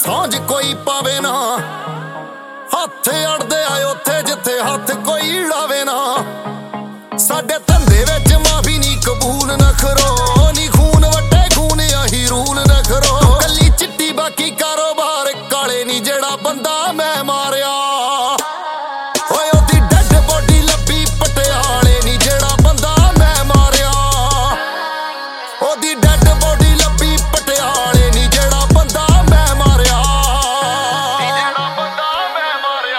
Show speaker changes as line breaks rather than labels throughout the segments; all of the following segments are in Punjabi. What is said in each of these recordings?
ਸਾਂਝ ਕੋਈ ਪਾਵੇ ਨਾ, ਹੱਥ ਅੜਦੇ ਆਏ ਉੱਥੇ ਜਿੱਥੇ ਹੱਥ ਕੋਈ ੜਾਵੇ ਨਾ। ਸਾਡੇ ਧੰਦੇ ਵਿੱਚ ਮਾਫੀ ਨਹੀਂ ਕਬੂਲ ਨਖਰੋ, ਨੀ ਖੂਨ ਵੱਟੇ ਖੂਨ ਆਹੀ ਰੂਲ ਨਖਰੋ। ਕੱਲੀ ਚਿੱਟੀ ਬਾਕੀ ਕਾਰੋਬਾਰ ਕਾਲੇ ਨੀ ਜਿਹੜਾ ਬੰਦਾ ਮੈਂ ਮਾਰਿਆ। ਓਏ ਉਹਦੀ ਡੈਡ ਬੋਡੀ ਲੱਭੀ ਪਟਿਆਲੇ ਨੀ ਜਿਹੜਾ ਬੰਦਾ ਮੈਂ ਮਾਰਿਆ। ਉਹਦੀ ਡੈਡ ਬੋਡੀ ਲੱਭੀ ਪਟਿਆਲੇ ਨੀ ਜਿਹੜਾ ਬੰਦਾ ਮੈਂ ਮਾਰਿਆ। ਜਿਹੜਾ ਬੰਦਾ ਮੈਂ ਮਾਰਿਆ।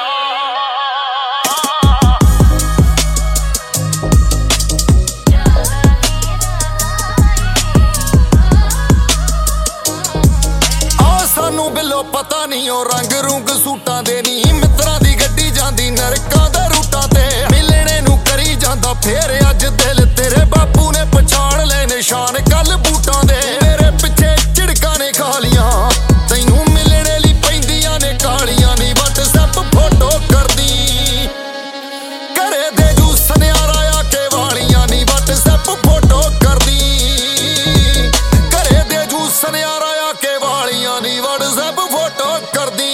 ਆ ਸਾਨੂੰ ਬਿੱਲੋ ਪਤਾ ਨਹੀਂ ਉਹ ਰੰਗ ਰੁੰਗ ਸੂਟਾਂ ਦੇ ਨੀ, ਮਿੱਤਰਾਂ ਦੀ ਗੱਡੀ ਜਾਂਦੀ ਨਰਕਾਂ ਦੇ ਰੂਟਾਂ ਤੇ। ਮਿਲਣੇ ਨੂੰ ਕਰੀ ਜਾਂਦਾ ਫੇਰ ਅੱਜ ਦਿਲ, ਤੇਰੇ ਬਾਪੂ ਨੇ ਪਛਾਣ ਲੈ ਨਿਸ਼ਾਨ ਕੱਲ ਬੂਟਾਂ ਦੇ। ਮੇਰੇ ਪਿੱਛੇ ਝਿੜਕਾਂ ਨੇ ਖਾਲੀਆਂ, ਤੈਨੂੰ ਮਿਲਣੇ ਲਈ ਪੈਂਦੀਆਂ ਨੇ ਕਾਲੀਆਂ ਨੀ। WhatsApp ਫੋਟੋ ਕਰਦੀ ਘਰੇ ਦੇ ਜੂ ਸੁਨਿਆਰਾ ਆ ਕੇ ਵਾਲੀਆਂ ਨੀ। WhatsApp ਫੋਟੋ ਕਰਦੀ ਘਰੇ ਦੇ ਜੂ ਸੁਨਿਆਰਾ ਆ ਕੇ ਵਾਲੀਆਂ ਨੀ। WhatsApp ਫੋਟੋ ਕਰਦੀ।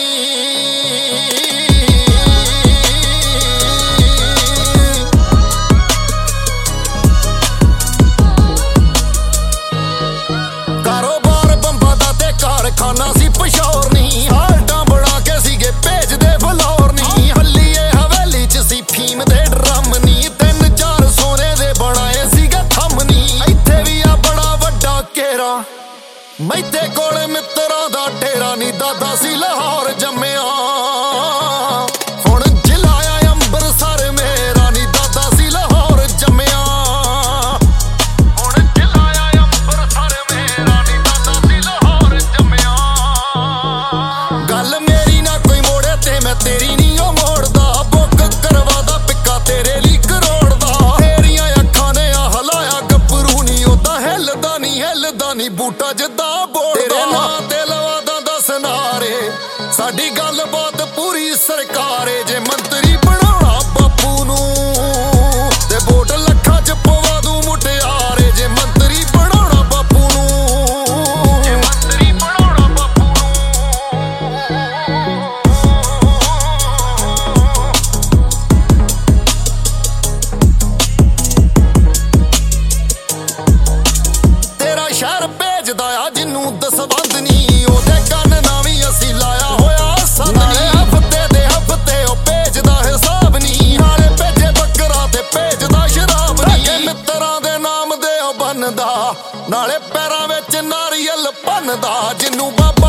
ਕਾਰੋਬਾਰ ਬੰਬਾਂ ਦਾ ਤੇ ਕਾਰਖਾਨਾ ਸੀ ਪਸ਼ੌਰ ਨੀ। ਹਾਲਟਾਂ ਬਣਾ ਕੇ ਸੀਗੇ ਭੇਜਦੇ ਫਲੋਰ ਨੀ। ਹੱਲੀਏ ਹਵੇਲੀ ਚ ਸੀ ਫੀਮ ਦੇ ਡਰਮ ਨੀ। 3-4 ਸੋਨੇ ਦੇ ਬਣਾਏ ਸੀਗੇ ਥੰਮ ਨੀ। ਇੱਥੇ ਵੀ ਆ ਬੜਾ ਵੱਡਾ ਘੇਰਾ, ਮੈਥੇ ਕੋਲ ਮਿੱਤਰਾਂ ਦਾ ਡੇਰਾ ਨੀ। ਦਾਦਾ ਸੀ ਲਾਹੌਰ ਜੰਮਿਆ, ਹੁਣ ਜ਼ਿਲ੍ਹਾ ਆ ਅੰਬਰਸਰ ਮੇਰਾ ਨੀ। ਦਾਦਾ ਸੀ ਲਾਹੌਰ ਜੰਮਿਆ, ਹੁਣ ਜ਼ਿਲ੍ਹਾ ਆ ਅੰਬਰਸਰ ਮੇਰਾ ਨੀ। ਦਾਦਾ ਸੀ ਲਾਹੌਰ ਜੰਮਿਆ। ਗੱਲ ਮੇਰੀ ਨਾ ਕੋਈ ਮੋੜੇ ਤੇ ਮੈਂ ਤੇਰੀ ਨੀ ਉਹ ਮੋੜਦਾ। ਬੁੱਕ ਕਰਵਾਦਾ ਪਿੱਕਾ ਤੇਰੇ ਲਈ ਕਰੋੜ ਦਾ। ਤੇਰੀਆਂ ਅੱਖਾਂ ਨੇ ਆ ਹਲਾਇਆ ਗੱਭਰੂ ਨੀ, ਉਹਦਾ ਹਿੱਲਦਾ ਨੀ ਬੂਟਾ ਜਿੱਦਾਂ ਬੋੜਦਾ। ਤੇਰੇ ਨਾਂ ਤੇ ਲਵਾਦਾ 10 ਨਾਰੇ, ਸਾਡੀ ਗੱਲ ਬਾਤ ਪੂਰੀ ਸਰਕਾਰੇ। ਜੇ ਮੰਤਰੀ ਬਣਾਉਣਾ ਬਾਪੂ ਨੂੰ ਤੇ ਵੋਟ ਲੱਖਾਂ ਚ ਪਵਾ ਦੂੰ ਮੁਟਿਆਰੇ। ਜੇ ਮੰਤਰੀ ਬਣਾਉਣਾ ਬਾਪੂ ਨੂੰ, ਜੇ ਮੰਤਰੀ ਬਣਾਉਣਾ ਬਾਪੂ ਨੂੰ। ਤੇਰਾ ਸ਼ਹਿਰ ਭੇਜਦਾ ਆ ਜਿਹਨੂੰ ਦਸਵੰਧ ਨੀ, ਉਹਦੇ ਕੰਨ ਨਾ ਵੀ ਅਸੀਂ ਲਾਇਆ ਹੋਇਆ ਸੰਦ ਨੀ। ਹਫ਼ਤੇ ਦੇ ਹਫ਼ਤੇ ਉਹ ਭੇਜਦਾ ਹਿਸਾਬ ਨੀ, ਨਾਲੇ ਭੇਜੇ ਬੱਕਰਾ ਤੇ ਭੇਜਦਾ ਸ਼ਰਾਬ ਨੀ। ਮਿੱਤਰਾਂ ਦੇ ਨਾਮ ਦੇ ਉਹ ਬੰਨਦਾ, ਨਾਲੇ ਪੈਰਾਂ ਵਿੱਚ ਨਾਰੀਅਲ ਭੰਨਦਾ। ਜਿਹਨੂੰ ਬਾਬਾ